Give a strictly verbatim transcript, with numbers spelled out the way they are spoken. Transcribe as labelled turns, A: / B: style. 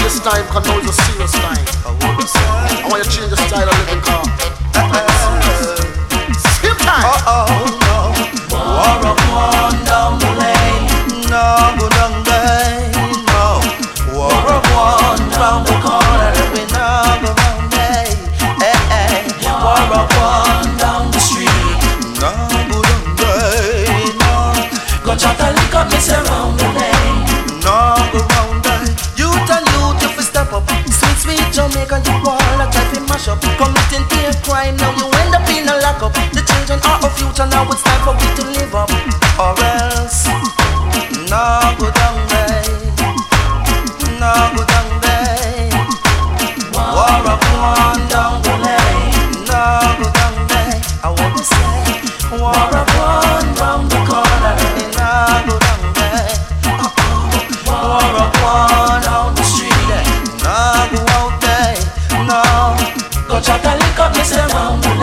A: this time, cause now it's a serious time. I want you to change the style of living, car. Same time.
B: Uh-oh, no. War of one down the lane. No, go down the lane, no. War of one round the corner. We no go round there. Hey, hey. War of one down the street. No, go down there, no. Go chat and lick up, miss around the lane. No, go round there. Youth and youth, you fi step up. Sweet, sweet Jamaica, you wanna try to mash up. Committing to a crime, now you end up in a lockup. The children are our future, now it's time for we to live up. Or else, no go down there. No go down there. War of one down the lane. No go down there. I wanna say, war of one round the corner. No go down there. Uh-oh. War of one on the street. No go out there. No. Go chat and lick up, miss around the